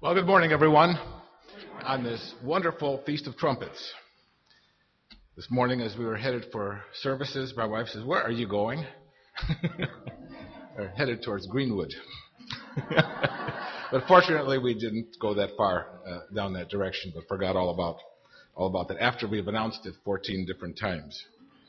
Well, good morning, everyone, on this wonderful Feast of Trumpets. This morning, as we were headed for services, my wife says, "Where are you going?" We're headed towards Greenwood. But fortunately, we didn't go that far down that direction, but forgot all about that after we've announced it 14 different times.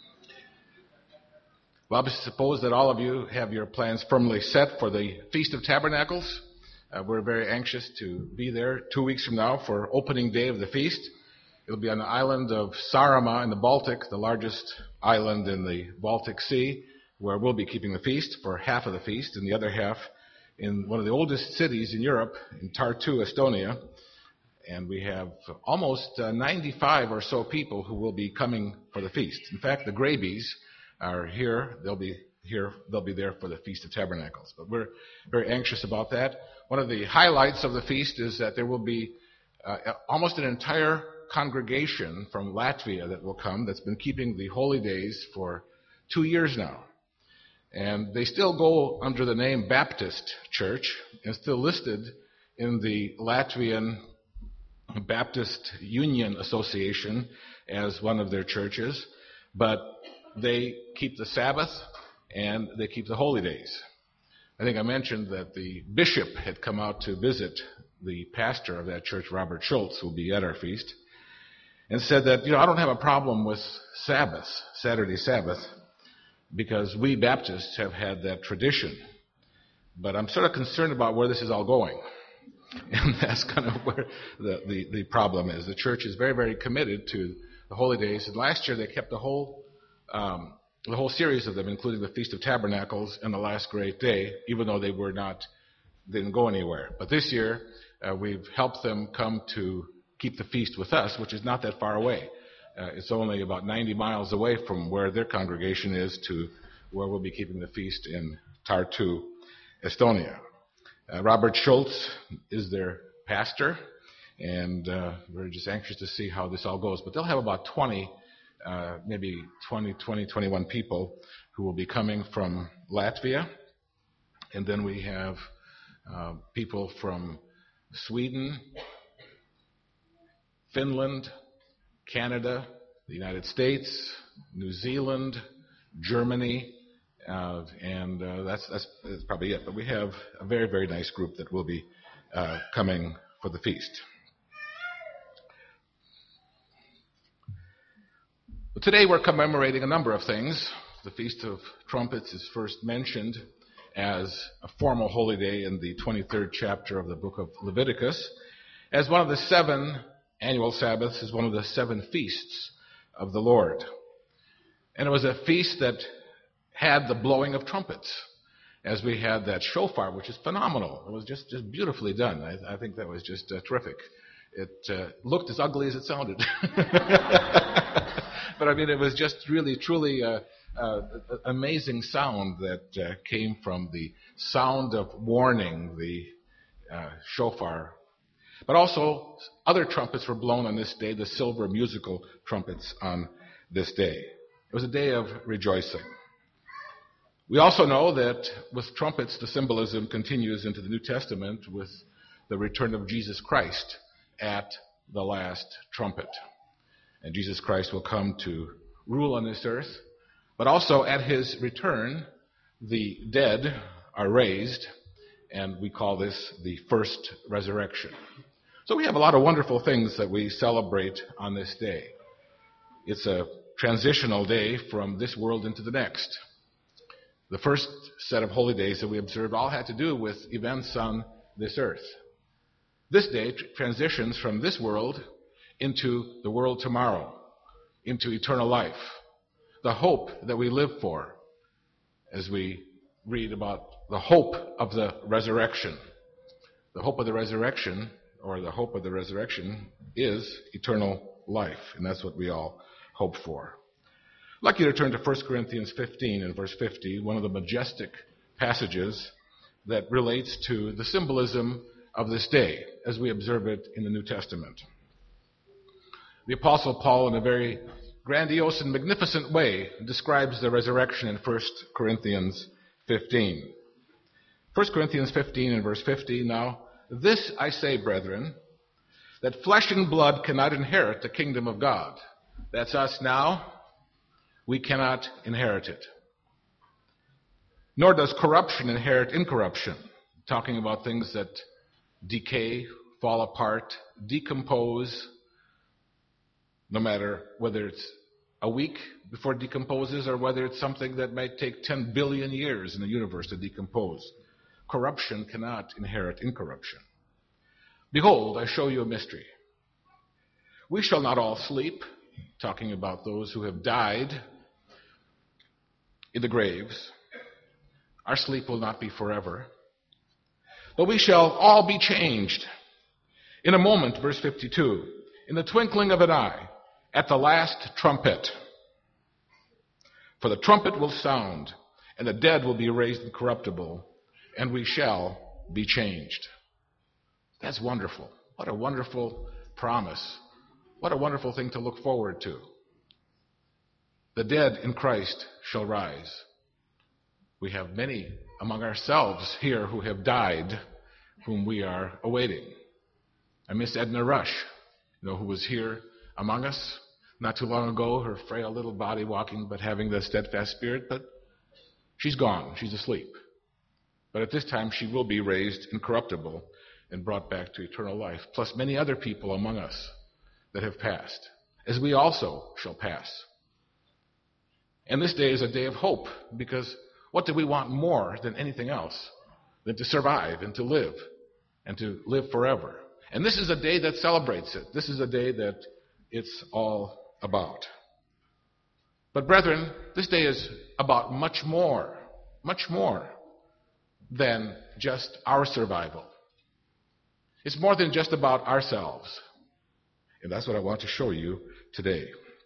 Well, I suppose that all of you have your plans firmly set for the Feast of Tabernacles. We're very anxious to be there 2 weeks from now for opening day of the feast. It'll be on the island of Saaremaa in the Baltic, the largest island in the Baltic Sea, where we'll be keeping the feast for half of the feast, and the other half in one of the oldest cities in Europe, in Tartu, Estonia. And we have almost 95 or so people who will be coming for the feast. In fact, the Grabies are here. They'll be there for the Feast of Tabernacles. But we're very anxious about that. One of the highlights of the feast is that there will be almost an entire congregation from Latvia that will come that's been keeping the holy days for 2 years now. And they still go under the name Baptist Church and still listed in the Latvian Baptist Union Association as one of their churches. But they keep the Sabbath and they keep the holy days. I think I mentioned that the bishop had come out to visit the pastor of that church, Robert Schultz, who will be at our feast, and said that, I don't have a problem with Sabbath, Saturday Sabbath, because we Baptists have had that tradition. But I'm sort of concerned about where this is all going. And that's kind of where the problem is. The church is very, very committed to the holy days. And last year they kept the whole series of them, including the Feast of Tabernacles and the Last Great Day, even though they didn't go anywhere. But this year, we've helped them come to keep the feast with us, which is not that far away. It's only about 90 miles away from where their congregation is to where we'll be keeping the feast in Tartu, Estonia. Robert Schultz is their pastor, and we're just anxious to see how this all goes. But they'll have about 21 people who will be coming from Latvia. And then we have people from Sweden, Finland, Canada, the United States, New Zealand, Germany, and that's probably it. But we have a very, very nice group that will be coming for the feast. But today we're commemorating a number of things. The Feast of Trumpets is first mentioned as a formal holy day in the 23rd chapter of the book of Leviticus. As one of the 7 annual Sabbaths, is one of the 7 feasts of the Lord. And it was a feast that had the blowing of trumpets, as we had that shofar, which is phenomenal. It was just beautifully done. I think that was just terrific. It looked as ugly as it sounded. But I mean, it was just really, truly amazing sound that came from the sound of warning, the shofar. But also, other trumpets were blown on this day, the silver musical trumpets on this day. It was a day of rejoicing. We also know that with trumpets, the symbolism continues into the New Testament with the return of Jesus Christ at the last trumpet. And Jesus Christ will come to rule on this earth. But also at his return, the dead are raised, and we call this the first resurrection. So we have a lot of wonderful things that we celebrate on this day. It's a transitional day from this world into the next. The first set of holy days that we observed all had to do with events on this earth. This day transitions from this world into the world tomorrow, into eternal life, the hope that we live for, as we read about the hope of the resurrection. The hope of the resurrection, or the hope of the resurrection, is eternal life, and that's what we all hope for. I'd like you to turn to 1 Corinthians 15 and verse 50, one of the majestic passages that relates to the symbolism of this day as we observe it in the New Testament. The Apostle Paul, in a very grandiose and magnificent way, describes the resurrection in 1 Corinthians 15. 1 Corinthians 15 and verse 50, now This I say, brethren, that flesh and blood cannot inherit the kingdom of God. That's us now. We cannot inherit it. Nor does corruption inherit incorruption. Talking about things that decay, fall apart, decompose, no matter whether it's a week before it decomposes or whether it's something that might take 10 billion years in the universe to decompose. Corruption cannot inherit incorruption. Behold, I show you a mystery. We shall not all sleep, talking about those who have died in the graves. Our sleep will not be forever. But we shall all be changed. In a moment, verse 52, in the twinkling of an eye, at the last trumpet. For the trumpet will sound, and the dead will be raised incorruptible, and we shall be changed. That's wonderful. What a wonderful promise. What a wonderful thing to look forward to. The dead in Christ shall rise. We have many among ourselves here who have died, whom we are awaiting. I miss Edna Rush, who was here among us not too long ago, her frail little body walking, but having the steadfast spirit. But she's gone. She's asleep. But at this time, she will be raised incorruptible and brought back to eternal life, plus many other people among us that have passed, as we also shall pass. And this day is a day of hope, because what do we want more than anything else than to survive and to live forever? And this is a day that celebrates it. This is a day that it's all about. But brethren, this day is about much more than just our survival. It's more than just about ourselves. And that's what I want to show you today.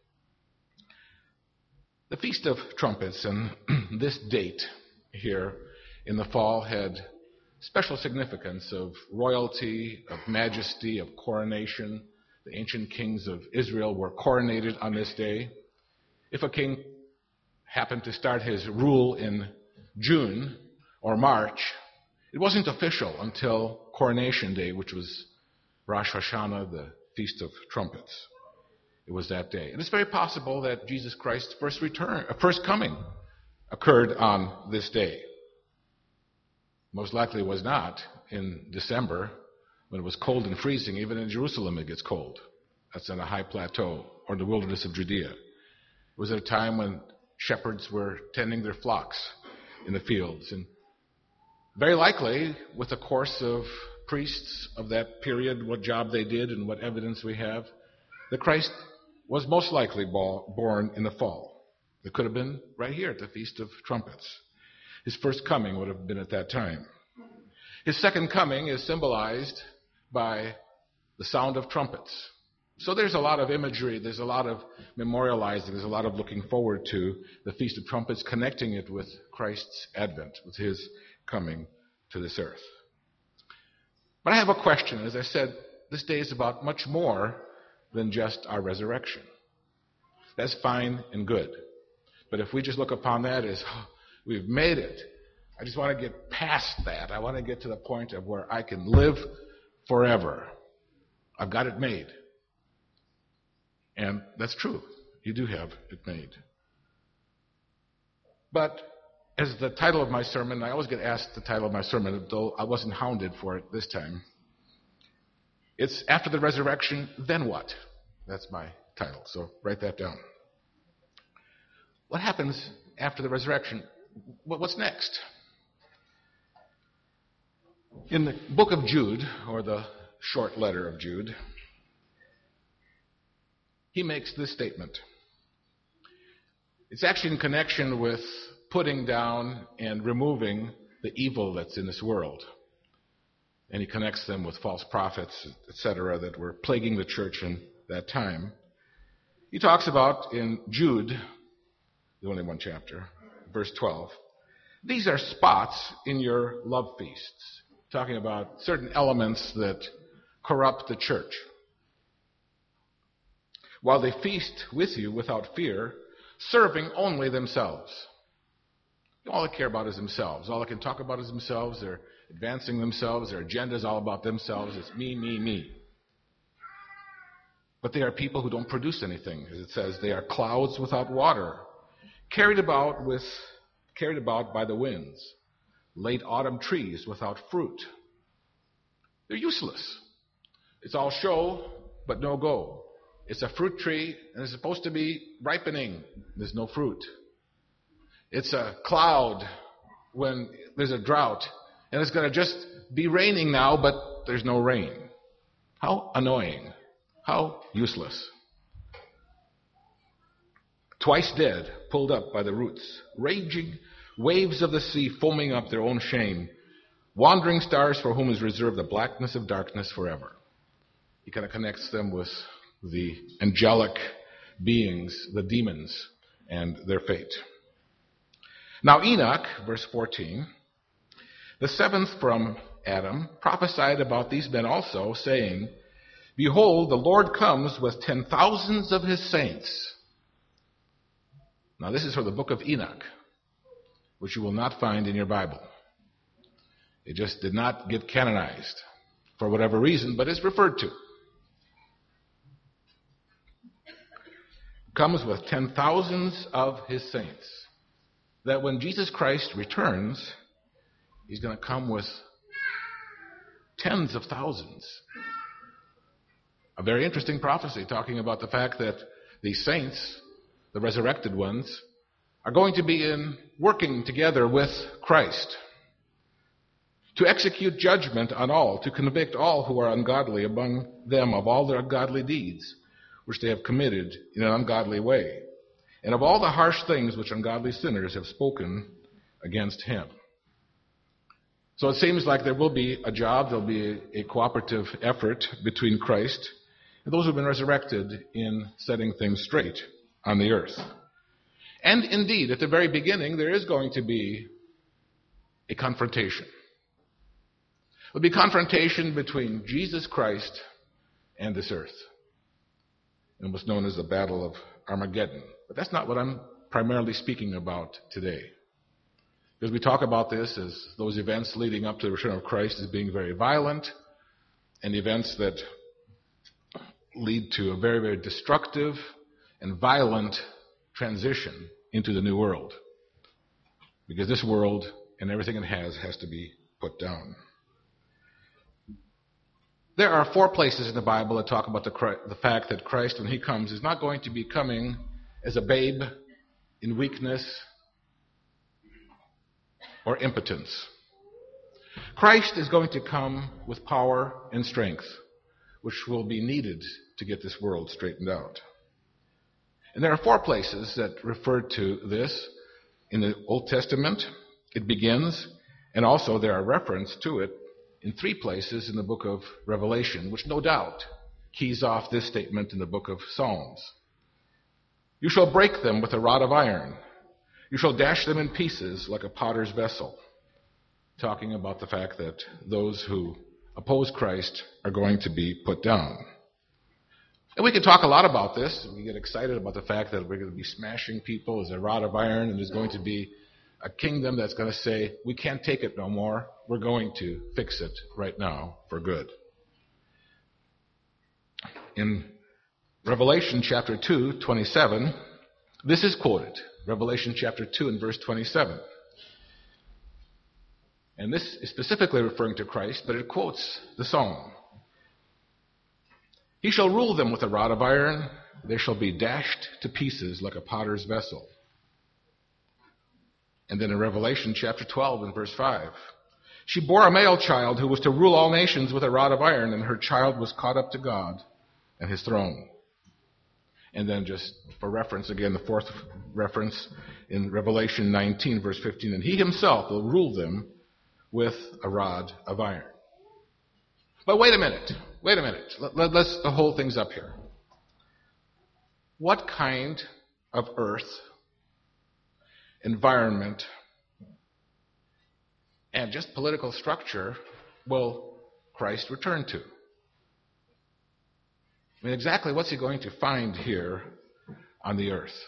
The Feast of Trumpets and this date here in the fall had special significance of royalty, of majesty, of coronation. The ancient kings of Israel were coronated on this day. If a king happened to start his rule in June or March, it wasn't official until Coronation Day, which was Rosh Hashanah, the Feast of Trumpets. It was that day. And it's very possible that Jesus Christ's first coming occurred on this day. Most likely it was not in December, when it was cold and freezing. Even in Jerusalem it gets cold. That's on a high plateau, or in the wilderness of Judea. It was at a time when shepherds were tending their flocks in the fields. And very likely, with the course of priests of that period, what job they did and what evidence we have, the Christ was most likely born in the fall. It could have been right here at the Feast of Trumpets. His first coming would have been at that time. His second coming is symbolized by the sound of trumpets. So there's a lot of imagery, there's a lot of memorializing, there's a lot of looking forward to the Feast of Trumpets, connecting it with Christ's advent, with his coming to this earth. But I have a question. As I said, this day is about much more than just our resurrection. That's fine and good. But if we just look upon that as, we've made it, I just want to get past that. I want to get to the point of where I can live forever. I've got it made. And that's true. You do have it made. But as the title of my sermon, I always get asked the title of my sermon, though I wasn't hounded for it this time. It's After the Resurrection, Then What? That's my title, so write that down. What happens after the resurrection? What's next? In the book of Jude, or the short letter of Jude, he makes this statement. It's actually in connection with putting down and removing the evil that's in this world. And he connects them with false prophets, etc., that were plaguing the church in that time. He talks about in Jude, the only one chapter, verse 12, these are spots in your love feasts, talking about certain elements that corrupt the church. While they feast with you without fear, serving only themselves. All they care about is themselves. All they can talk about is themselves. They're advancing themselves. Their agenda is all about themselves. It's me, me, me. But they are people who don't produce anything. As it says, they are clouds without water, carried about by the winds, late autumn trees without fruit. They're useless. It's all show, but no go. It's a fruit tree, and it's supposed to be ripening. There's no fruit. It's a cloud when there's a drought, and it's going to just be raining now, but there's no rain. How annoying. How useless. Twice dead, pulled up by the roots, raging waves of the sea foaming up their own shame, wandering stars for whom is reserved the blackness of darkness forever. He kind of connects them with the angelic beings, the demons, and their fate. Now Enoch, verse 14, the seventh from Adam, prophesied about these men also, saying, Behold, the Lord comes with 10,000s of his saints. Now this is from the book of Enoch, which you will not find in your Bible. It just did not get canonized for whatever reason, but it's referred to. Comes with 10,000s of his saints. That when Jesus Christ returns, he's going to come with tens of thousands. A very interesting prophecy talking about the fact that these saints, the resurrected ones, are going to be working together with Christ to execute judgment on all, to convict all who are ungodly among them of all their ungodly deeds, which they have committed in an ungodly way, and of all the harsh things which ungodly sinners have spoken against him. So it seems like there will be a job, there will be a cooperative effort between Christ and those who have been resurrected in setting things straight on the earth. And indeed, at the very beginning, there is going to be a confrontation. There will be confrontation between Jesus Christ and this earth. And what's known as the Battle of Armageddon. But that's not what I'm primarily speaking about today. Because we talk about this as those events leading up to the return of Christ as being very violent, and events that lead to a very, very destructive and violent transition into the new world. Because this world and everything it has to be put down. There are 4 places in the Bible that talk about the fact that Christ, when he comes, is not going to be coming as a babe in weakness or impotence. Christ is going to come with power and strength, which will be needed to get this world straightened out. And there are 4 places that refer to this in the Old Testament. It begins, and also there are references to it in 3 places in the book of Revelation, which no doubt keys off this statement in the book of Psalms. You shall break them with a rod of iron. You shall dash them in pieces like a potter's vessel. Talking about the fact that those who oppose Christ are going to be put down. And we can talk a lot about this. We get excited about the fact that we're going to be smashing people as a rod of iron, and there's going to be a kingdom that's going to say, we can't take it no more. We're going to fix it right now for good. In Revelation chapter 2, 27, this is quoted. Revelation chapter 2 and verse 27. And this is specifically referring to Christ, but it quotes the psalm. He shall rule them with a rod of iron. They shall be dashed to pieces like a potter's vessel. And then in Revelation chapter 12 and verse 5, she bore a male child who was to rule all nations with a rod of iron, and her child was caught up to God and his throne. And then just for reference, again, the 4th reference in Revelation 19 verse 15, and he himself will rule them with a rod of iron. But wait a minute. Let's hold things up here. What kind of earth, environment, and just political structure will Christ return to? I mean, exactly what's he going to find here on the earth?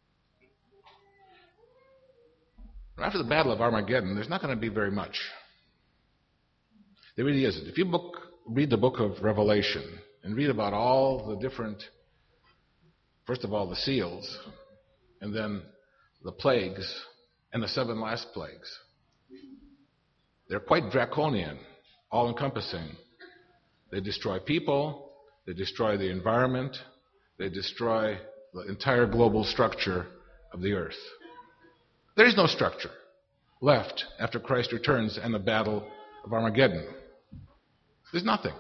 After the Battle of Armageddon, there's not going to be very much. It really isn't. If you read the book of Revelation and read about all the different, first of all, the seals, and then the plagues, and the 7 last plagues, they're quite draconian, all-encompassing. They destroy people, they destroy the environment, they destroy the entire global structure of the earth. There is no structure left after Christ returns and the battle of Armageddon. There's nothing.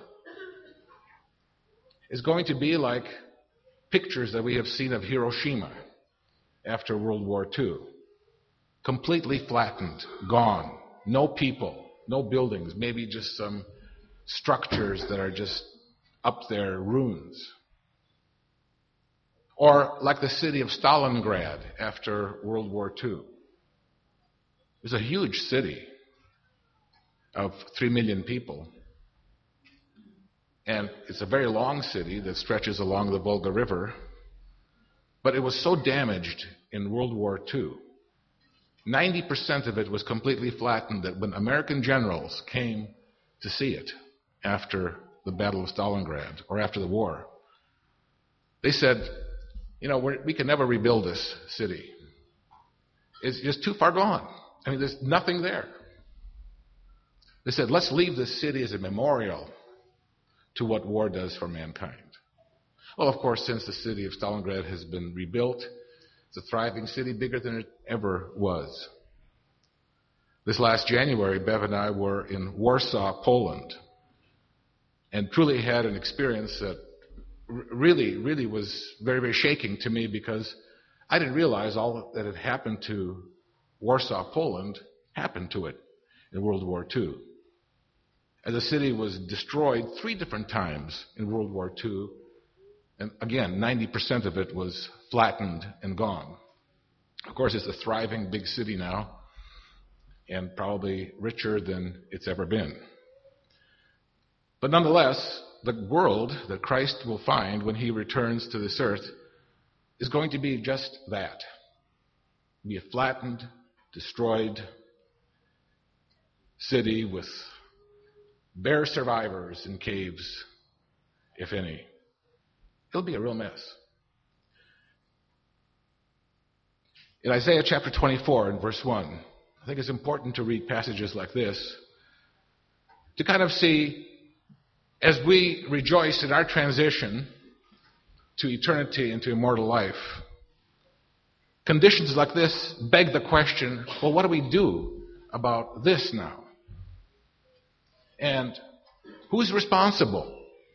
It's going to be like pictures that we have seen of Hiroshima after World War II. Completely flattened, gone. No people, no buildings, maybe just some structures that are just up there, ruins. Or like the city of Stalingrad after World War II. It was a huge city of 3 million people. And it's a very long city that stretches along the Volga River. But it was so damaged in World War II, 90% of it was completely flattened, that when American generals came to see it after the Battle of Stalingrad, or after the war, they said, we can never rebuild this city. It's just too far gone. I mean, there's nothing there. They said, let's leave this city as a memorial to what war does for mankind. Well, of course, since the city of Stalingrad has been rebuilt, it's a thriving city, bigger than it ever was. This last January, Bev and I were in Warsaw, Poland, and truly had an experience that really was very, very shaking to me, because I didn't realize all that had happened to Warsaw, Poland, happened to it in World War II. And the city was destroyed 3 different times in World War II, and again, 90% of it was flattened and gone. Of course, it's a thriving big city now, and probably richer than it's ever been. But nonetheless, the world that Christ will find when he returns to this earth is going to be just that. Be a flattened, destroyed city with bare survivors in caves, if any. It'll be a real mess. In Isaiah chapter 24 and verse 1, I think it's important to read passages like this to kind of see, as we rejoice in our transition to eternity and to immortal life, conditions like this beg the question, well, what do we do about this now? And who's responsible?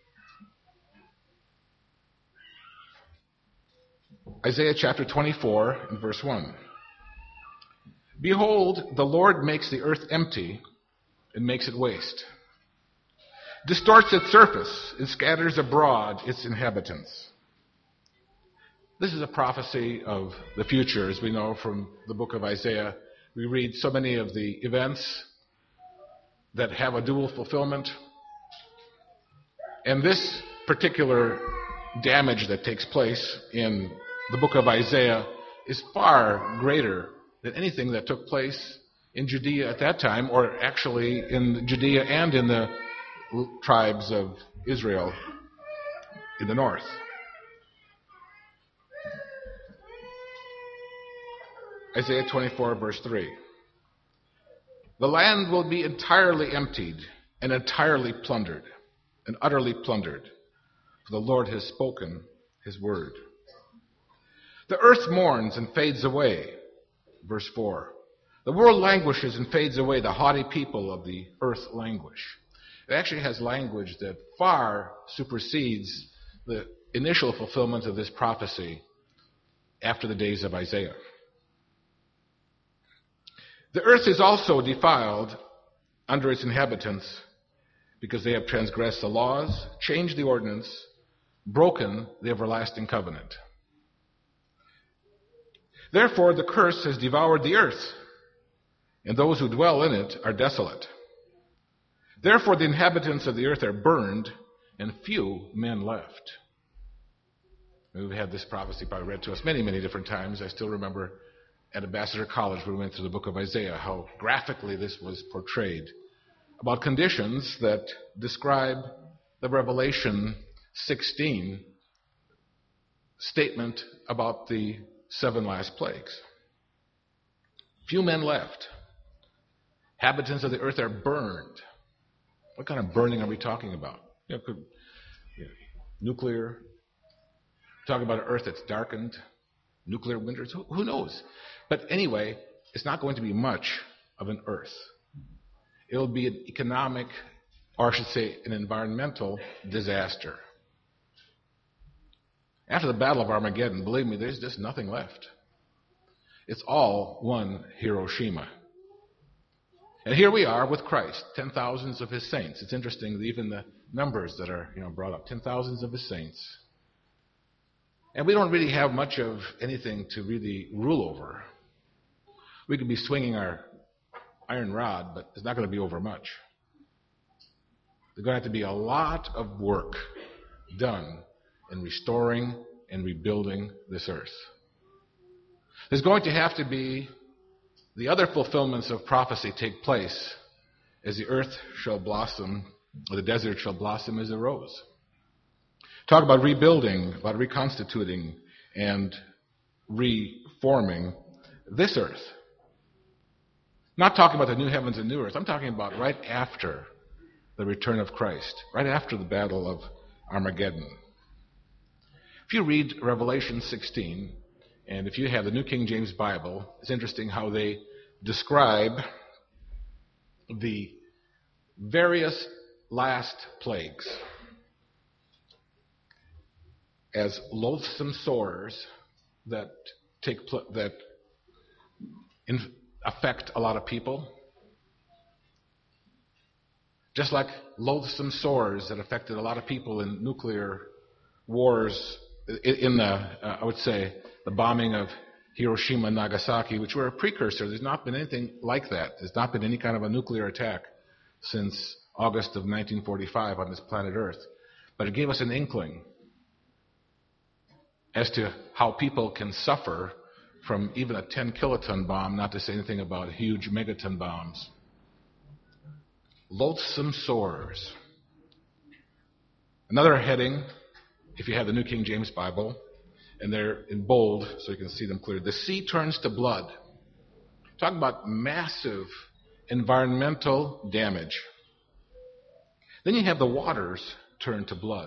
Isaiah chapter 24 and verse 1. Behold, the Lord makes the earth empty and makes it waste, distorts its surface and scatters abroad its inhabitants. This is a prophecy of the future, as we know from the book of Isaiah. We read so many of the events that have a dual fulfillment. And this particular damage that takes place in the book of Isaiah is far greater than anything that took place in Judea at that time, or actually in Judea and in the tribes of Israel in the north. Isaiah 24, verse 3. The land will be entirely emptied and entirely plundered, and utterly plundered, for the Lord has spoken his word. The earth mourns and fades away, verse 4. The world languishes and fades away. The haughty people of the earth languish. It actually has language that far supersedes the initial fulfillment of this prophecy after the days of Isaiah. The earth is also defiled under its inhabitants because they have transgressed the laws, changed the ordinance, broken the everlasting covenant. Therefore, the curse has devoured the earth, and those who dwell in it are desolate. Therefore, the inhabitants of the earth are burned, and few men left. We've had this prophecy probably read to us many, many different times. I still remember at Ambassador College when we went through the book of Isaiah how graphically this was portrayed about conditions that describe the Revelation 16 statement about the 7 last plagues. Few men left. Inhabitants of the earth are burned. What kind of burning are we talking about? Nuclear. Talking about an earth that's darkened. Nuclear winters. Who knows? But anyway, it's not going to be much of an earth. It'll be an economic, or I should say, an environmental disaster. After the Battle of Armageddon, believe me, there's just nothing left. It's all one Hiroshima. And here we are with Christ, 10,000s of his saints. It's interesting that even the numbers that are brought up, 10,000s of his saints. And we don't really have much of anything to really rule over. We could be swinging our iron rod, but it's not going to be over much. There's going to have to be a lot of work done in restoring and rebuilding this earth. There's going to have to be the other fulfillments of prophecy take place as the earth shall blossom, or the desert shall blossom as a rose. Talk about rebuilding, about reconstituting, and reforming this earth. Not talking about the new heavens and new earth. I'm talking about right after the return of Christ, right after the Battle of Armageddon. If you read Revelation 16, and if you have the New King James Bible, it's interesting how they describe the various last plagues as loathsome sores that affect a lot of people, just like loathsome sores that affected a lot of people in nuclear wars, in I would say, the bombing of Hiroshima and Nagasaki, which were a precursor. There's not been anything like that. There's not been any kind of a nuclear attack since August of 1945 on this planet Earth. But it gave us an inkling as to how people can suffer from even a 10-kiloton bomb, not to say anything about huge megaton bombs. Loathsome sores. Another heading, if you have the New King James Bible, and they're in bold so you can see them clearly. The sea turns to blood. Talking about massive environmental damage. Then you have the waters turn to blood.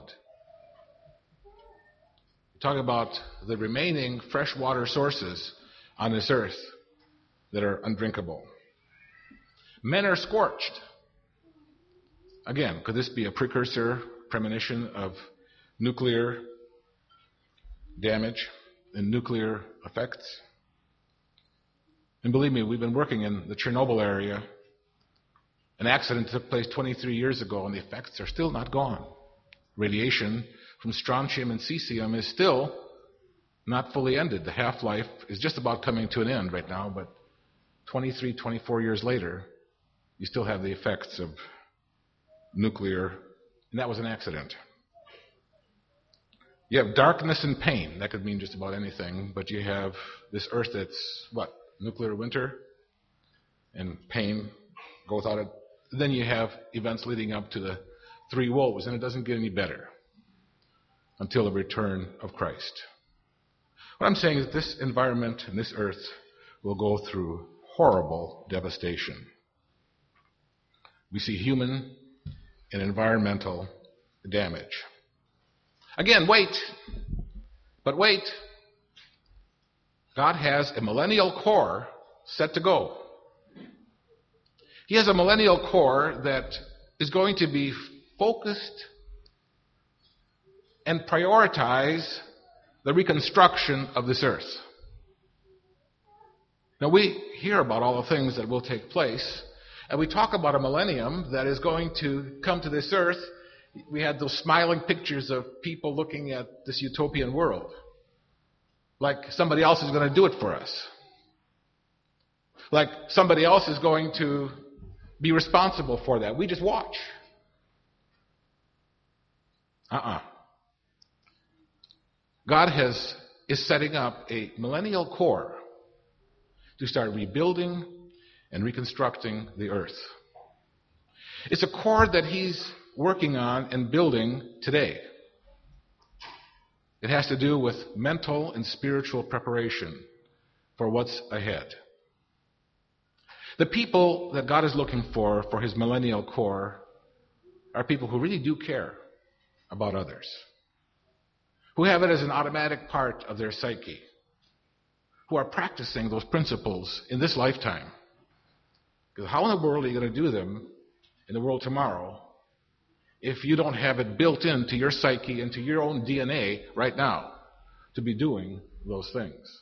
Talk about the remaining freshwater sources on this earth that are undrinkable. Men are scorched. Again, could this be a precursor, premonition of nuclear damage and nuclear effects? And believe me, we've been working in the Chernobyl area. An accident took place 23 years ago, and the effects are still not gone. Radiation from strontium and cesium is still not fully ended. The half-life is just about coming to an end right now, but 23, 24 years later, you still have the effects of nuclear, and that was an accident. You have darkness and pain. That could mean just about anything, but you have this earth that's, nuclear winter, and pain, go without it. Then you have events leading up to the 3 woes, and it doesn't get any better until the return of Christ. What I'm saying is this environment and this earth will go through horrible devastation. We see human and environmental damage. Again, wait. But wait. God has a millennial core set to go. He has a millennial core that is going to be focused and prioritize the reconstruction of this earth. Now, we hear about all the things that will take place, and we talk about a millennium that is going to come to this earth. We had those smiling pictures of people looking at this utopian world, like somebody else is going to do it for us, like somebody else is going to be responsible for that. We just watch. God is setting up a millennial core to start rebuilding and reconstructing the earth. It's a core that he's working on and building today. It has to do with mental and spiritual preparation for what's ahead. The people that God is looking for his millennial core are people who really do care about others, who have it as an automatic part of their psyche, who are practicing those principles in this lifetime. Because how in the world are you going to do them in the world tomorrow if you don't have it built into your psyche, into your own DNA right now to be doing those things?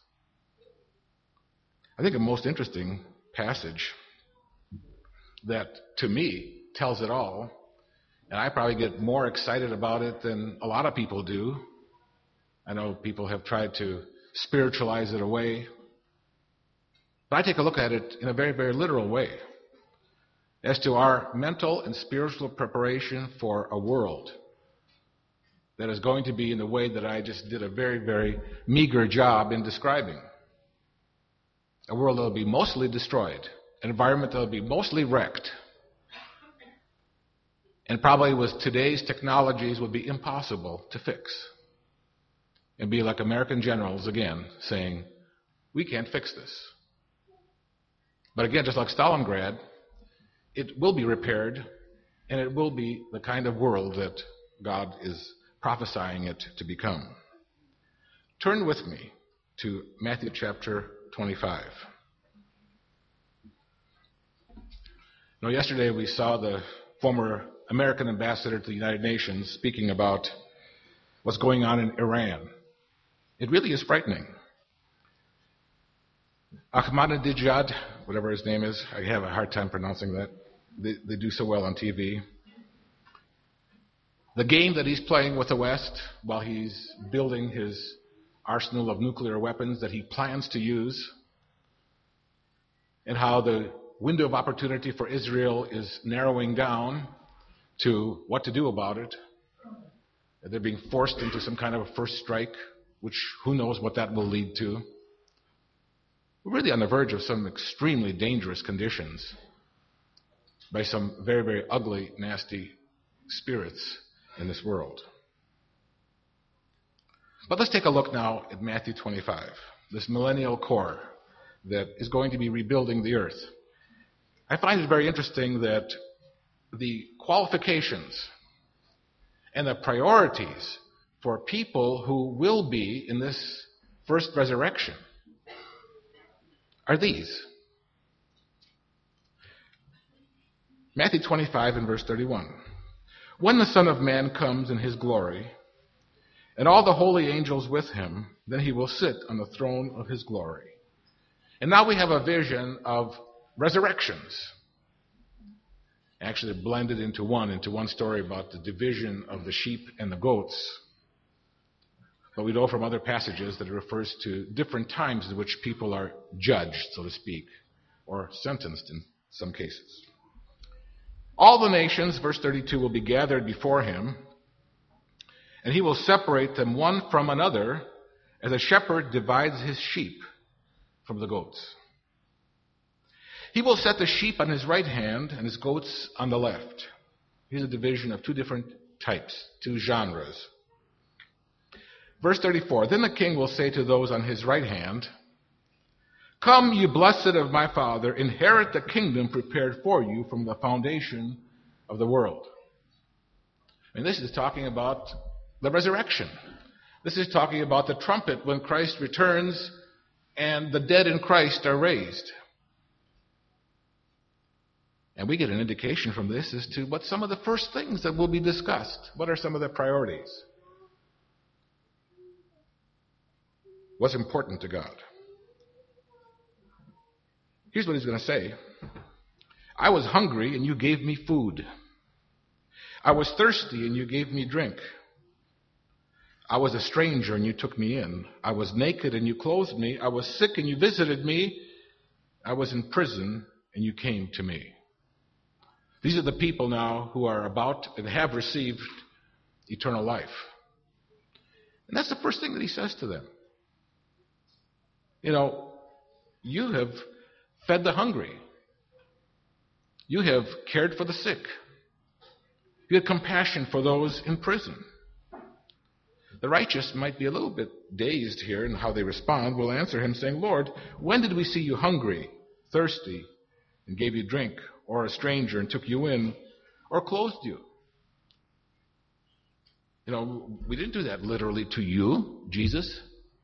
I think the most interesting passage that, to me, tells it all, and I probably get more excited about it than a lot of people do. I know people have tried to spiritualize it away, but I take a look at it in a very, very literal way as to our mental and spiritual preparation for a world that is going to be in the way that I just did a very, very meager job in describing. A world that will be mostly destroyed, an environment that will be mostly wrecked, and probably with today's technologies would be impossible to fix. And be like American generals again saying, we can't fix this. But again, just like Stalingrad, it will be repaired, and it will be the kind of world that God is prophesying it to become. Turn with me to Matthew chapter 25. Now, yesterday we saw the former American ambassador to the United Nations speaking about what's going on in Iran. It really is frightening. Ahmadinejad, whatever his name is, I have a hard time pronouncing that. They do so well on TV. The game that he's playing with the West while he's building his arsenal of nuclear weapons that he plans to use, and how the window of opportunity for Israel is narrowing down to what to do about it. They're being forced into some kind of a first strike, which who knows what that will lead to. We're really on the verge of some extremely dangerous conditions by some very, very ugly, nasty spirits in this world. But let's take a look now at Matthew 25, this millennial core that is going to be rebuilding the earth. I find it very interesting that the qualifications and the priorities for people who will be in this first resurrection are these. Matthew 25 and verse 31. When the Son of Man comes in his glory, and all the holy angels with him, then he will sit on the throne of his glory. And now we have a vision of resurrections. Actually blended into one story about the division of the sheep and the goats. But we know from other passages that it refers to different times in which people are judged, so to speak, or sentenced in some cases. All the nations, verse 32, will be gathered before him, and he will separate them one from another as a shepherd divides his sheep from the goats. He will set the sheep on his right hand and his goats on the left. Here's a division of two different types, two genres. Verse 34, then the king will say to those on his right hand, come, you blessed of my Father, inherit the kingdom prepared for you from the foundation of the world. And this is talking about the resurrection. This is talking about the trumpet when Christ returns and the dead in Christ are raised. And we get an indication from this as to what some of the first things that will be discussed. What are some of the priorities? What's important to God? Here's what he's going to say. I was hungry and you gave me food. I was thirsty and you gave me drink. I was a stranger and you took me in. I was naked and you clothed me. I was sick and you visited me. I was in prison and you came to me. These are the people now who are about and have received eternal life. And that's the first thing that he says to them. You know, you have fed the hungry. You have cared for the sick. You had compassion for those in prison. The righteous might be a little bit dazed here in how they respond. Will answer him saying, Lord, when did we see you hungry, thirsty, and gave you drink, or a stranger and took you in, or clothed you? We didn't do that literally to you, Jesus.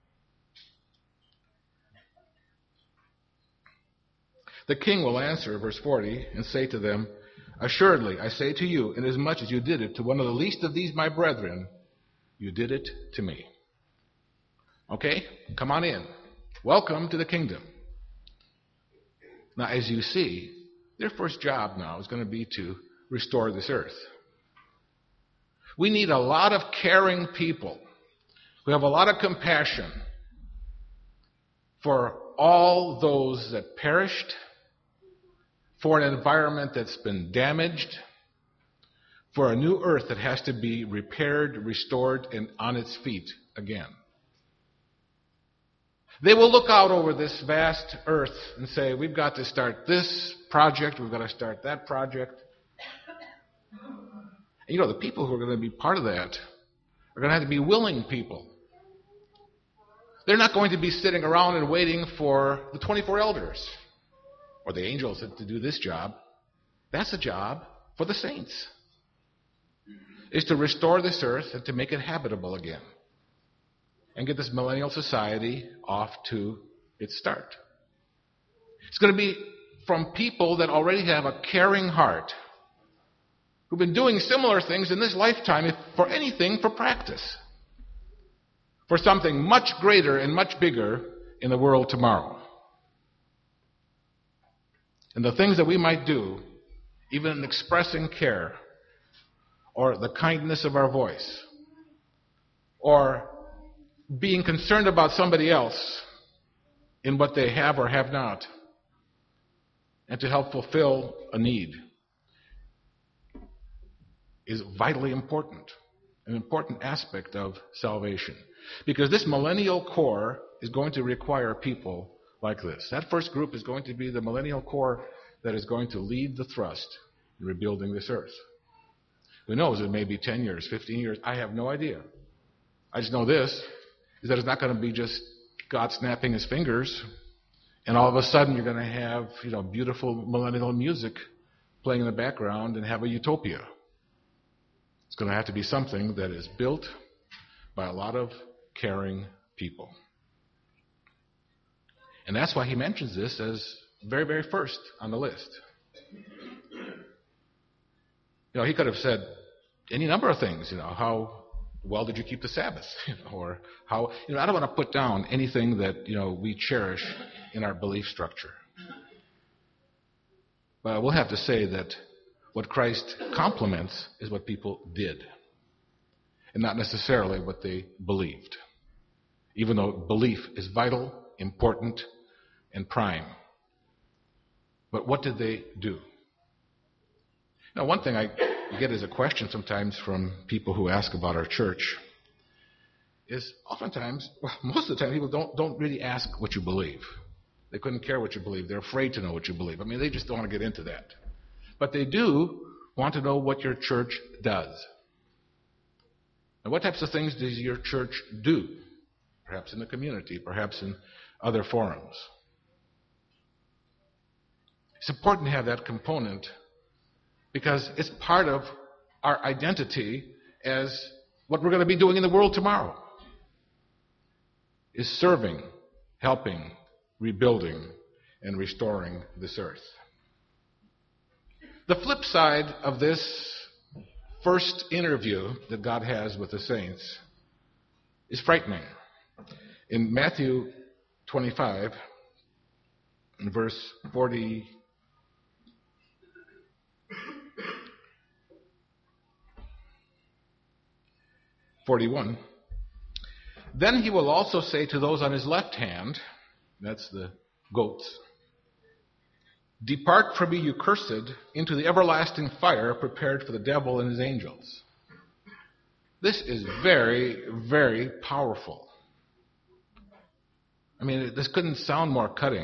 The king will answer, verse 40, and say to them, assuredly, I say to you, inasmuch as you did it to one of the least of these my brethren, you did it to me. Okay? Come on in. Welcome to the kingdom. Now, as you see, their first job now is going to be to restore this earth. We need a lot of caring people who have a lot of compassion for all those that perished, for an environment that's been damaged, for a new earth that has to be repaired, restored, and on its feet again. They will look out over this vast earth and say, we've got to start this project, we've got to start that project. And the people who are going to be part of that are going to have to be willing people. They're not going to be sitting around and waiting for the 24 elders or the angels to do this job. That's a job for the saints, is to restore this earth and to make it habitable again and get this millennial society off to its start. It's going to be from people that already have a caring heart, who've been doing similar things in this lifetime, for anything for practice, for something much greater and much bigger in the world tomorrow. And the things that we might do, even in expressing care, or the kindness of our voice, or being concerned about somebody else in what they have or have not, and to help fulfill a need, is vitally important, an important aspect of salvation. Because this millennial core is going to require people like this. That first group is going to be the millennial core that is going to lead the thrust in rebuilding this earth. Who knows, it may be 10 years, 15 years, I have no idea. I just know this, is that it's not going to be just God snapping his fingers, and all of a sudden you're going to have, beautiful millennial music playing in the background and have a utopia. It's going to have to be something that is built by a lot of caring people. And that's why he mentions this as very, very first on the list. He could have said any number of things, how well did you keep the Sabbath? Or how, I don't want to put down anything that, we cherish in our belief structure. But I will have to say that what Christ compliments is what people did, and not necessarily what they believed, even though belief is vital, important, and prime. But what did they do? Now, one thing I get as a question sometimes from people who ask about our church is oftentimes, most of the time, people don't really ask what you believe. They couldn't care what you believe. They're afraid to know what you believe. They just don't want to get into that. But they do want to know what your church does. And what types of things does your church do? Perhaps in the community, perhaps in other forums. It's important to have that component because it's part of our identity as what we're going to be doing in the world tomorrow, is serving, helping, rebuilding, and restoring this earth. The flip side of this first interview that God has with the saints is frightening. In Matthew 25, in verse 41, then he will also say to those on his left hand, that's the goats, depart from me, you cursed, into the everlasting fire prepared for the devil and his angels. This is very, very powerful. This couldn't sound more cutting.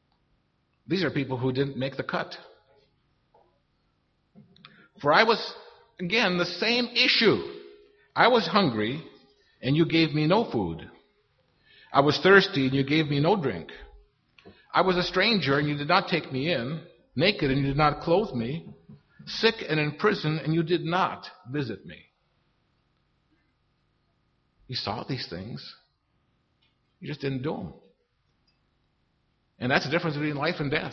These are people who didn't make the cut. For I was Again, the same issue. I was hungry, and you gave me no food. I was thirsty, and you gave me no drink. I was a stranger, and you did not take me in, naked, and you did not clothe me, sick and in prison, and you did not visit me. You saw these things. You just didn't do them. And that's the difference between life and death.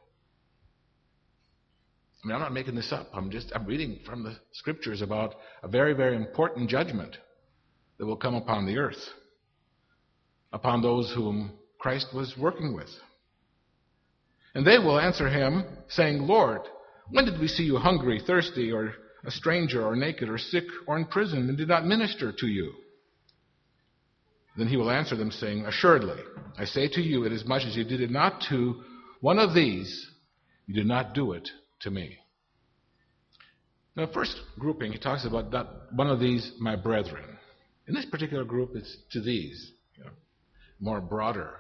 I mean, I'm not making this up. I'm reading from the scriptures about a very, very important judgment that will come upon the earth, upon those whom Christ was working with. And they will answer him, saying, Lord, when did we see you hungry, thirsty, or a stranger, or naked, or sick, or in prison, and did not minister to you? Then he will answer them, saying, Assuredly, I say to you, inasmuch as you did it not to one of these, you did not do it to me. Now, the first grouping, he talks about that one of these, my brethren. In this particular group, it's to these, more broader.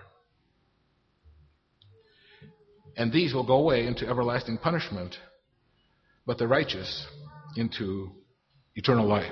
And these will go away into everlasting punishment, but the righteous into eternal life.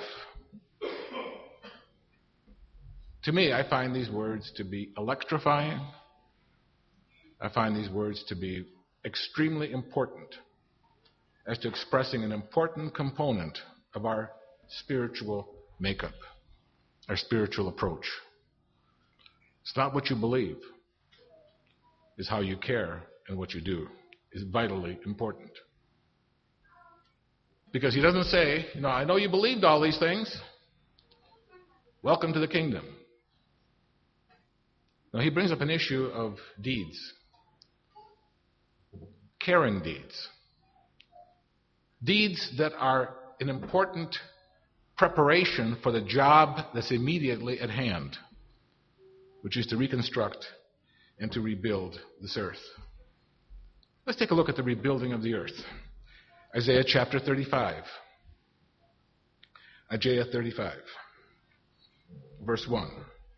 To me, I find these words to be electrifying. I find these words to be extremely important as to expressing an important component of our spiritual makeup, our spiritual approach. It's not what you believe, it's how you care and what you do is vitally important. Because he doesn't say, I know you believed all these things. Welcome to the kingdom. Now, he brings up an issue of deeds, caring deeds. Deeds that are an important preparation for the job that's immediately at hand, which is to reconstruct and to rebuild this earth. Let's take a look at the rebuilding of the earth. Isaiah chapter 35. Isaiah 35, verse 1.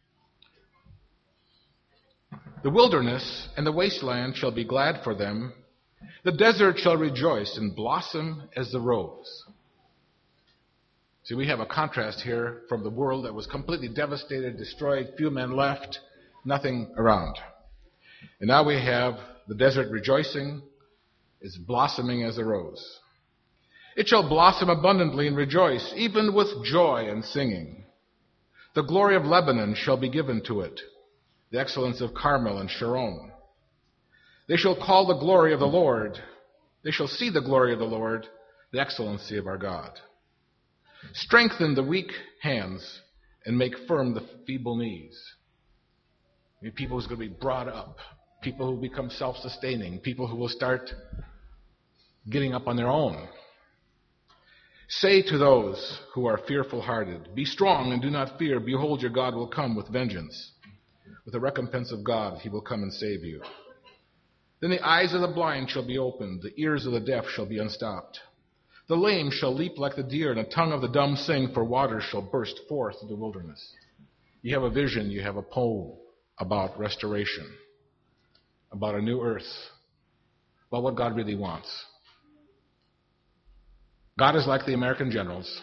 The wilderness and the wasteland shall be glad for them. The desert shall rejoice and blossom as the rose. See, we have a contrast here from the world that was completely devastated, destroyed, few men left, nothing around. And now we have the desert rejoicing, is blossoming as a rose. It shall blossom abundantly and rejoice, even with joy and singing. The glory of Lebanon shall be given to it, the excellence of Carmel and Sharon. They shall call the glory of the Lord. They shall see the glory of the Lord, the excellency of our God. Strengthen the weak hands and make firm the feeble knees. People who's going to be brought up, people who become self-sustaining, people who will start getting up on their own. Say to those who are fearful-hearted, be strong and do not fear. Behold, your God will come with vengeance. With the recompense of God, he will come and save you. Then the eyes of the blind shall be opened, the ears of the deaf shall be unstopped. The lame shall leap like the deer, and the tongue of the dumb sing, for waters shall burst forth in the wilderness. You have a vision, you have a poem about restoration, about a new earth, about what God really wants. God is like the American generals.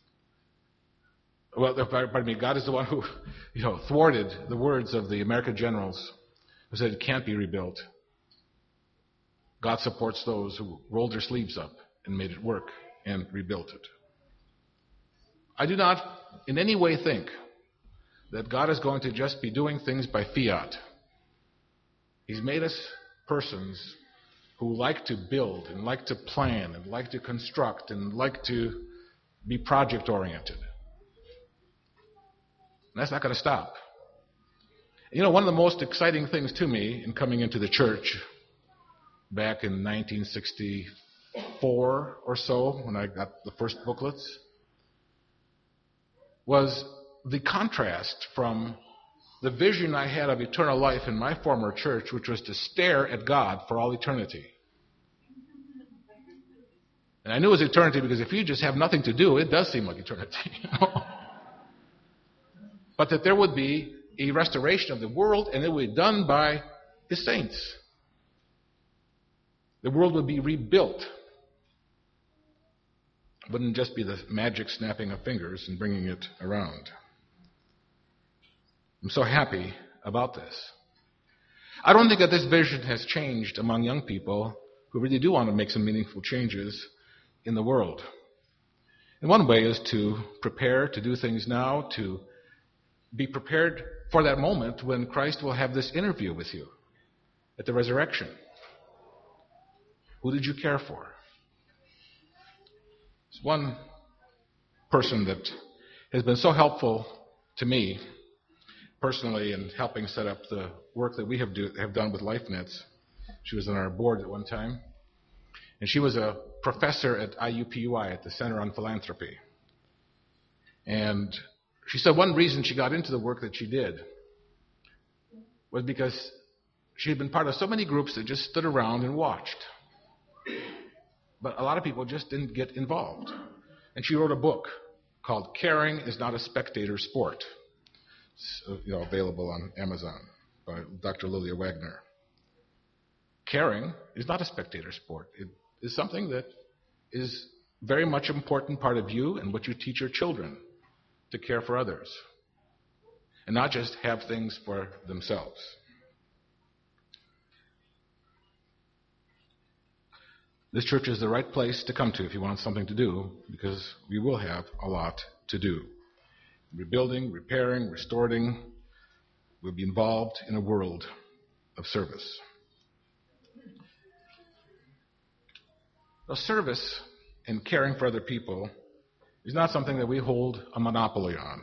Well, pardon me, God is the one who, thwarted the words of the American generals who said it can't be rebuilt. God supports those who rolled their sleeves up and made it work and rebuilt it. I do not in any way think that God is going to just be doing things by fiat. He's made us persons who like to build and like to plan and like to construct and like to be project-oriented. And that's not going to stop. One of the most exciting things to me in coming into the church back in 1964 or so, when I got the first booklets, was the contrast from the vision I had of eternal life in my former church, which was to stare at God for all eternity. And I knew it was eternity because if you just have nothing to do, it does seem like eternity. But that there would be a restoration of the world, and it would be done by his saints. The world would be rebuilt. wouldn't just be the magic snapping of fingers and bringing it around. I'm so happy about this. I don't think that this vision has changed among young people who really do want to make some meaningful changes in the world. And one way is to prepare to do things now, to be prepared for that moment when Christ will have this interview with you at the resurrection. Who did you care for? There's one person that has been so helpful to me personally in helping set up the work that we have done with LifeNets. She was on our board at one time. And she was a professor at IUPUI at the Center on Philanthropy. And she said one reason she got into the work that she did was because she had been part of so many groups that just stood around and watched. But a lot of people just didn't get involved. And she wrote a book called Caring is Not a Spectator Sport. It's available on Amazon by Dr. Lilia Wagner. Caring is not a spectator sport. It is something that is very much an important part of you and what you teach your children, to care for others and not just have things for themselves. This church is the right place to come to if you want something to do, because we will have a lot to do. Rebuilding, repairing, restoring. We'll be involved in a world of service. Now, service and caring for other people is not something that we hold a monopoly on.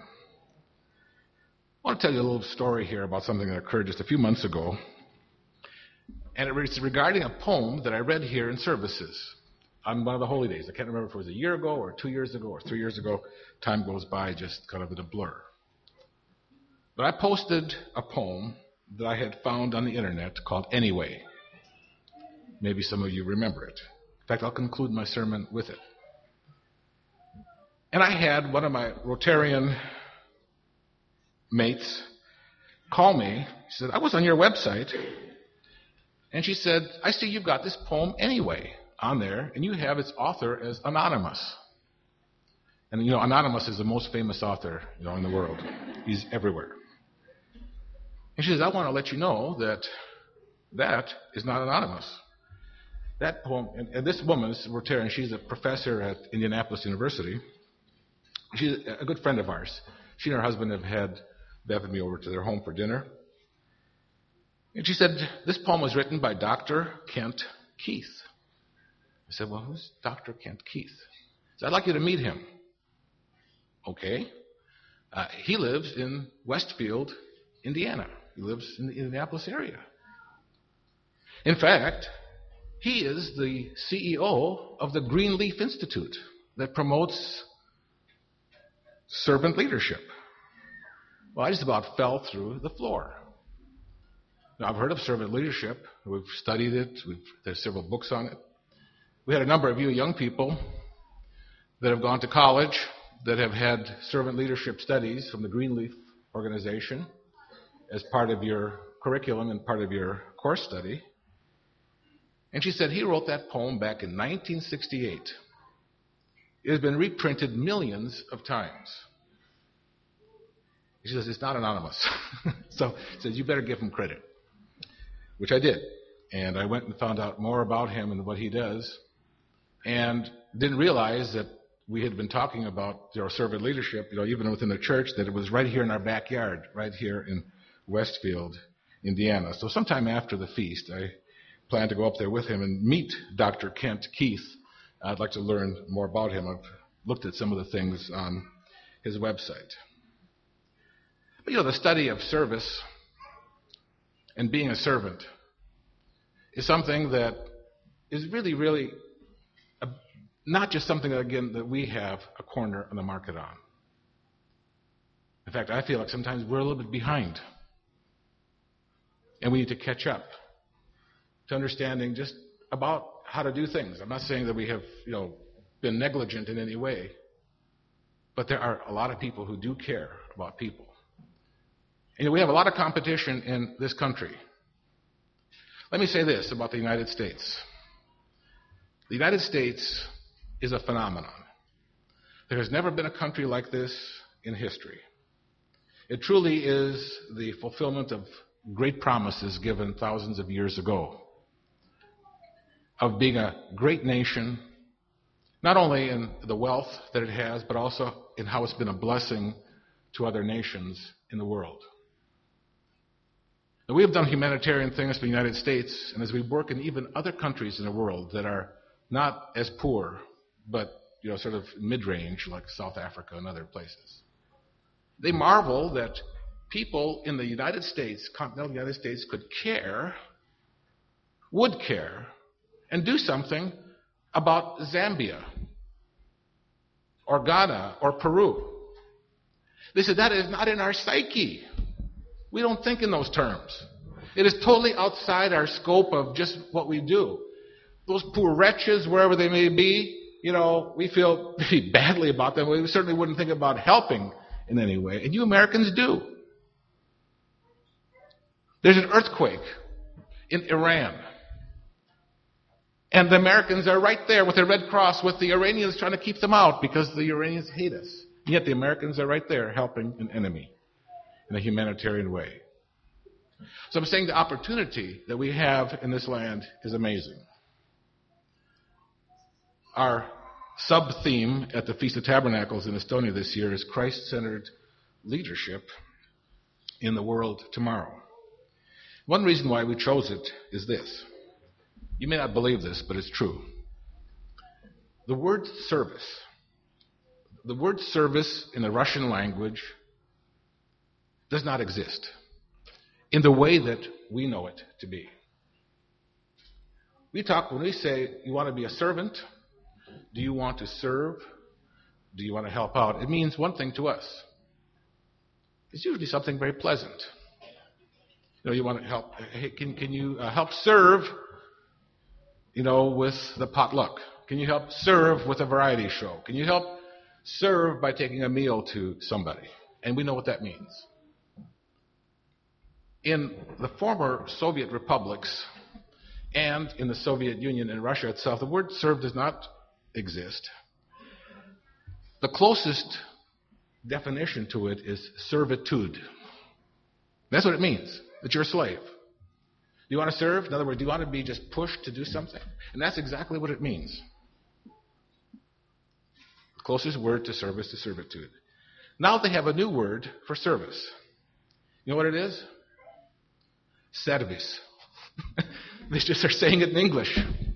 I want to tell you a little story here about something that occurred just a few months ago. And it's regarding a poem that I read here in services on one of the holy days. I can't remember if it was a year ago or 2 years ago or 3 years ago. Time goes by just kind of in a blur. But I posted a poem that I had found on the internet called Anyway. Maybe some of you remember it. In fact, I'll conclude my sermon with it. And I had one of my Rotarian mates call me. She said, I was on your website. And she said, I see you've got this poem Anyway on there, and you have its author as anonymous. And, Anonymous is the most famous author, in the world. He's everywhere. And she says, I want to let you know that that is not anonymous. That poem, and this woman is Rotarian, she's a professor at Indianapolis University. She's a good friend of ours. She and her husband have had Bev and me over to their home for dinner. And she said, this poem was written by Dr. Kent Keith. I said, well, who's Dr. Kent Keith? She said, I'd like you to meet him. Okay. He lives in Westfield, Indiana. He lives in the Indianapolis area. In fact, he is the CEO of the Greenleaf Institute that promotes servant leadership. Well, I just about fell through the floor. Now, I've heard of servant leadership. We've studied it. There's several books on it. We had a number of you young people that have gone to college that have had servant leadership studies from the Greenleaf organization as part of your curriculum and part of your course study. And she said he wrote that poem back in 1968. It has been reprinted millions of times. She says, it's not anonymous. So she says, you better give him credit, which I did. And I went and found out more about him and what he does, and didn't realize that we had been talking about servant leadership, even within the church, that it was right here in our backyard, right here in Westfield, Indiana. So sometime after the feast, I plan to go up there with him and meet Dr. Kent Keith. I'd like to learn more about him. I've looked at some of the things on his website. But the study of service and being a servant is something that is really, really not just something that we have a corner on the market on. In fact, I feel like sometimes we're a little bit behind. And we need to catch up to understanding just about how to do things. I'm not saying that we have, been negligent in any way, but there are a lot of people who do care about people. And we have a lot of competition in this country. Let me say this about the United States. The United States is a phenomenon. There has never been a country like this in history. It truly is the fulfillment of great promises given thousands of years ago, of being a great nation, not only in the wealth that it has, but also in how it's been a blessing to other nations in the world. And we have done humanitarian things for the United States, and as we work in even other countries in the world that are not as poor, but sort of mid-range, like South Africa and other places, they marvel that people in the United States, continental United States, would care, and do something about Zambia, or Ghana, or Peru. They said that is not in our psyche. We don't think in those terms. It is totally outside our scope of just what we do. Those poor wretches, wherever they may be, we feel pretty badly about them. We certainly wouldn't think about helping in any way. And you Americans do. There's an earthquake in Iran. And the Americans are right there with the Red Cross, with the Iranians trying to keep them out because the Iranians hate us. And yet the Americans are right there helping an enemy in a humanitarian way. So I'm saying the opportunity that we have in this land is amazing. Our sub-theme at the Feast of Tabernacles in Estonia this year is Christ-centered leadership in the world tomorrow. One reason why we chose it is this. You may not believe this, but it's true. The word service in the Russian language does not exist in the way that we know it to be. When we say you want to be a servant, do you want to serve? Do you want to help out? It means one thing to us. It's usually something very pleasant. You want to help. Hey, can you help serve, with the potluck? Can you help serve with a variety show? Can you help serve by taking a meal to somebody? And we know what that means. In the former Soviet republics and in the Soviet Union and Russia itself, the word serve does not exist. The closest definition to it is servitude. That's what it means, that you're a slave. Do you want to serve? In other words, do you want to be just pushed to do something? And that's exactly what it means. The closest word to service is servitude. Now they have a new word for service. You know what it is? Service. They just are saying it in English.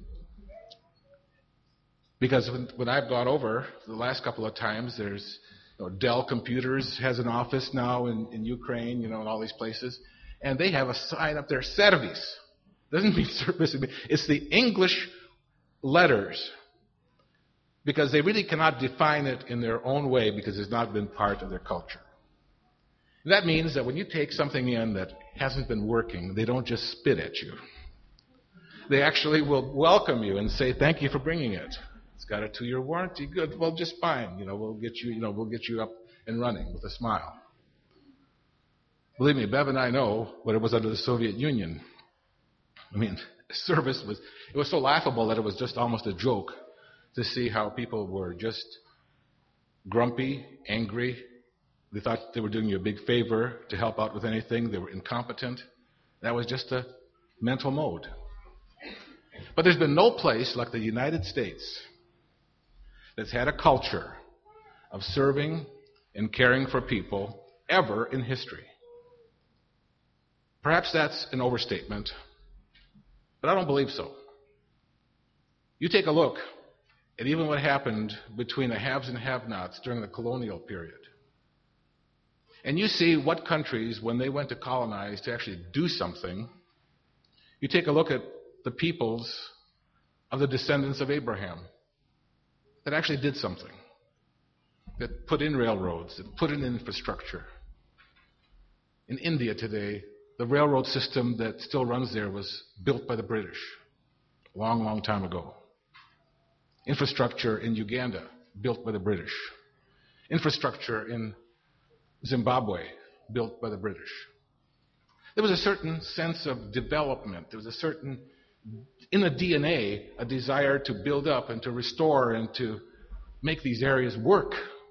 Because when I've gone over the last couple of times, there's Dell Computers has an office now in Ukraine, and all these places. And they have a sign up there, service. Doesn't mean service. It's the English letters. Because they really cannot define it in their own way because it's not been part of their culture. And that means that when you take something in that hasn't been working, they don't just spit at you. They actually will welcome you and say, thank you for bringing it. It's got a 2-year warranty. Good. Well, just fine. We'll get you up and running with a smile. Believe me, Bev and I know what it was under the Soviet Union. Service was so laughable that it was just almost a joke to see how people were just grumpy, angry. They thought they were doing you a big favor to help out with anything. They were incompetent. That was just a mental mode. But there's been no place like the United States that's had a culture of serving and caring for people ever in history. Perhaps that's an overstatement, but I don't believe so. You take a look at even what happened between the haves and have-nots during the colonial period. And you see what countries, when they went to colonize to actually do something, you take a look at the peoples of the descendants of Abraham that actually did something, that put in railroads, that put in infrastructure. In India today, the railroad system that still runs there was built by the British a long, long time ago. Infrastructure in Uganda, built by the British. Infrastructure in Zimbabwe, built by the British. There was a certain sense of development. There was a certain, in the DNA, a desire to build up and to restore and to make these areas work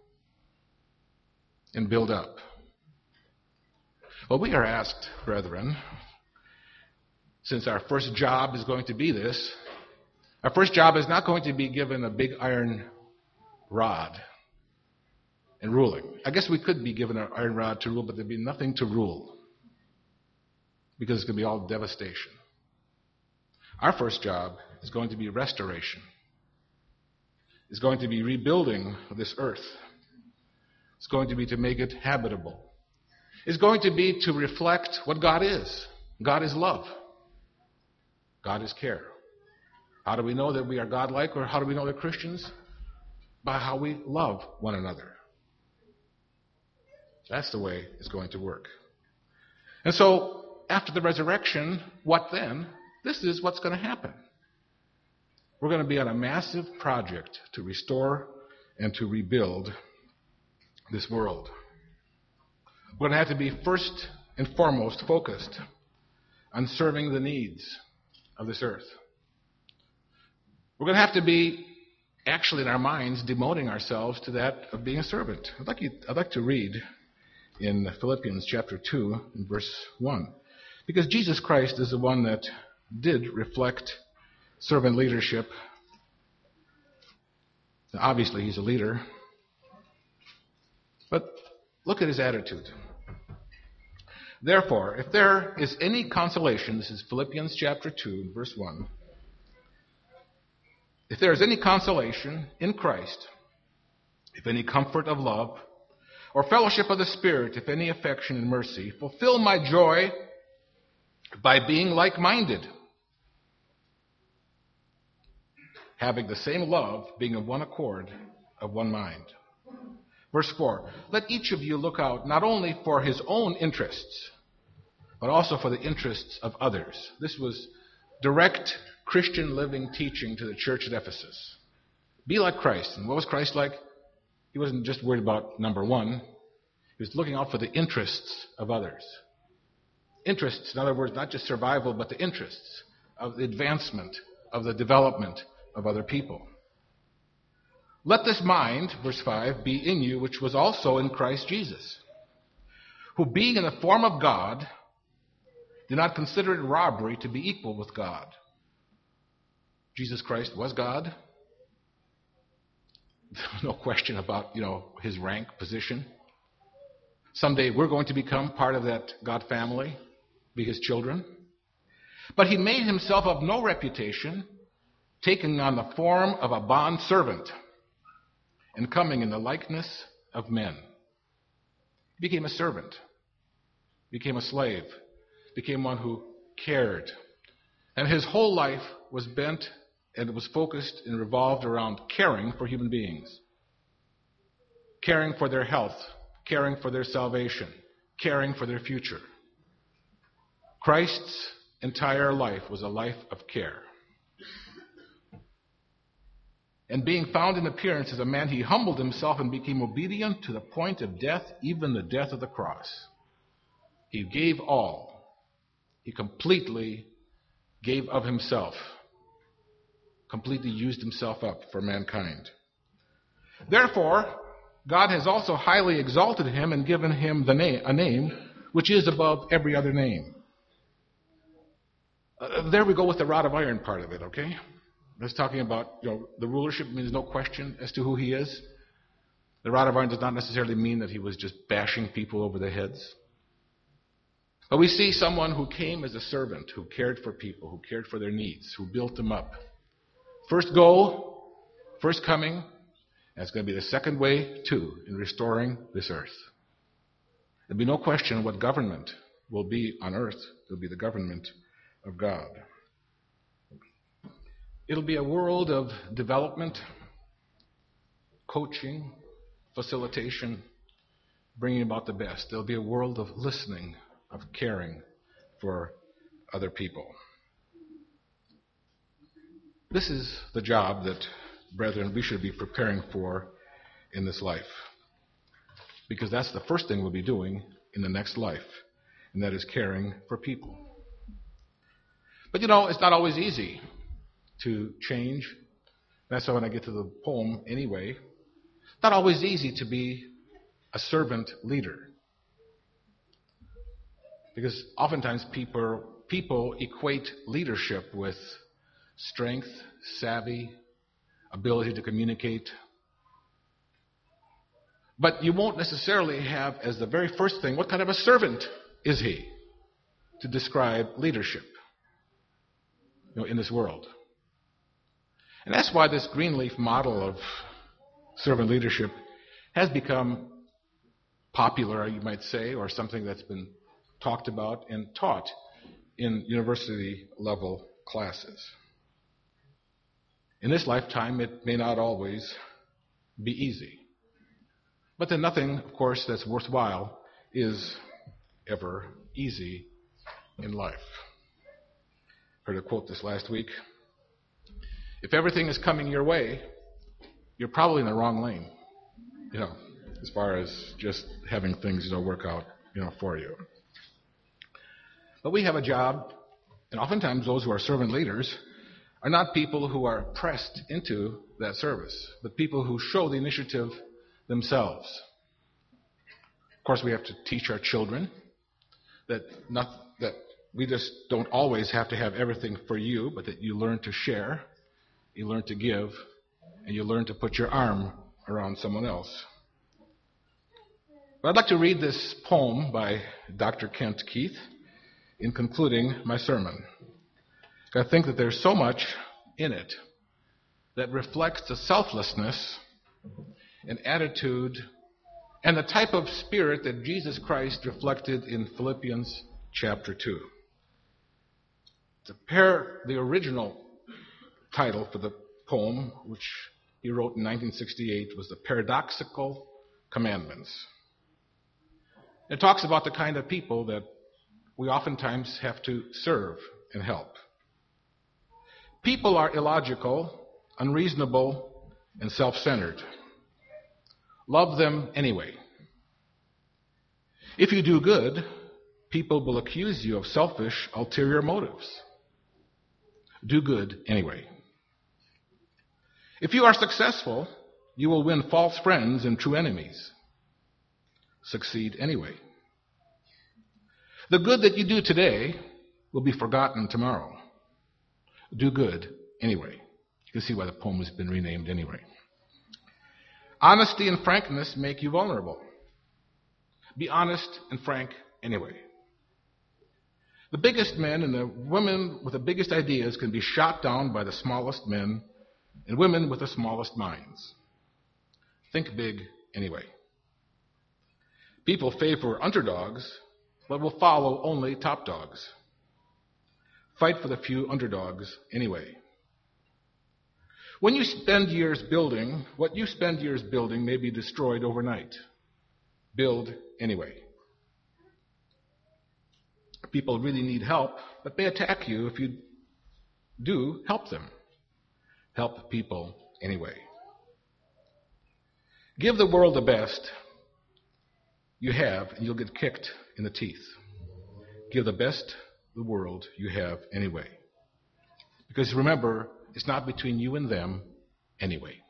and build up? Well, we are asked, brethren, since our first job is going to be this, our first job is not going to be given a big iron rod and ruling. I guess we could be given an iron rod to rule, but there'd be nothing to rule because it's going to be all devastation. Our first job is going to be restoration. It's going to be rebuilding this earth. It's going to be to make it habitable. It's going to be to reflect what God is. God is love. God is care. How do we know that we are God-like, or how do we know they're Christians? By how we love one another. That's the way it's going to work. And so, after the resurrection, what then? This is what's going to happen. We're going to be on a massive project to restore and to rebuild this world. We're going to have to be first and foremost focused on serving the needs of this earth. We're going to have to be, actually in our minds, demoting ourselves to that of being a servant. I'd like to read in Philippians chapter 2 and verse 1. Because Jesus Christ is the one that did reflect servant leadership. Now, obviously, he's a leader. But look at his attitude. Therefore, if there is any consolation, this is Philippians chapter 2, verse 1. If there is any consolation in Christ, if any comfort of love, or fellowship of the Spirit, if any affection and mercy, fulfill my joy by being like-minded, having the same love, being of one accord, of one mind. Verse 4, let each of you look out not only for his own interests, but also for the interests of others. This was direct Christian living teaching to the church at Ephesus. Be like Christ. And what was Christ like? He wasn't just worried about number one. He was looking out for the interests of others. Interests, in other words, not just survival, but the interests of the advancement, of the development of other people. Let this mind, verse 5, be in you, which was also in Christ Jesus, who being in the form of God, did not consider it robbery to be equal with God. Jesus Christ was God. No question about, his rank, position. Someday we're going to become part of that God family, be his children. But he made himself of no reputation, taking on the form of a bond servant, and coming in the likeness of men. He became a servant, became a slave, became one who cared. And his whole life was bent and it was focused and revolved around caring for human beings. Caring for their health, caring for their salvation, caring for their future. Christ's entire life was a life of care. And being found in appearance as a man, he humbled himself and became obedient to the point of death, even the death of the cross. He gave all. He completely gave of himself. Completely used himself up for mankind. Therefore, God has also highly exalted him and given him a name which is above every other name. There we go with the rod of iron part of it, okay? That's talking about, the rulership means no question as to who he is. The rod of iron does not necessarily mean that he was just bashing people over the heads. But we see someone who came as a servant, who cared for people, who cared for their needs, who built them up. First go, first coming, and it's going to be the second way, too, in restoring this earth. There'll be no question what government will be on earth. It'll be the government of God. It'll be a world of development, coaching, facilitation, bringing about the best. There'll be a world of listening, of caring for other people. This is the job that, brethren, we should be preparing for in this life. Because that's the first thing we'll be doing in the next life, and that is caring for people. But it's not always easy to change. That's why when I get to the poem anyway, not always easy to be a servant leader. Because oftentimes people equate leadership with strength, savvy, ability to communicate. But you won't necessarily have as the very first thing, what kind of a servant is he, to describe leadership, in this world. And that's why this Greenleaf model of servant leadership has become popular, you might say, or something that's been talked about and taught in university-level classes. In this lifetime, it may not always be easy. But then nothing, of course, that's worthwhile is ever easy in life. Heard a quote this last week. If everything is coming your way, you're probably in the wrong lane, as far as just having things, work out, for you. But we have a job, and oftentimes those who are servant leaders are not people who are pressed into that service, but people who show the initiative themselves. Of course, we have to teach our children that we just don't always have to have everything for you, but that you learn to share, you learn to give, and you learn to put your arm around someone else. But I'd like to read this poem by Dr. Kent Keith in concluding my sermon. I think that there's so much in it that reflects the selflessness and attitude and the type of spirit that Jesus Christ reflected in Philippians chapter 2. The original title for the poem, which he wrote in 1968, was The Paradoxical Commandments. It talks about the kind of people that we oftentimes have to serve and help. People are illogical, unreasonable, and self-centered. Love them anyway. If you do good, people will accuse you of selfish, ulterior motives. Do good anyway. If you are successful, you will win false friends and true enemies. Succeed anyway. The good that you do today will be forgotten tomorrow. Do good anyway. You can see why the poem has been renamed anyway. Honesty and frankness make you vulnerable. Be honest and frank anyway. The biggest men and the women with the biggest ideas can be shot down by the smallest men and women with the smallest minds. Think big anyway. People favor underdogs, but will follow only top dogs. Fight for the few underdogs anyway. What you spend years building may be destroyed overnight. Build anyway. People really need help, but they attack you if you do help them. Help people anyway. Give the world the best you have, and you'll get kicked in the teeth. Give the best the world you have anyway. Because remember, it's not between you and them anyway.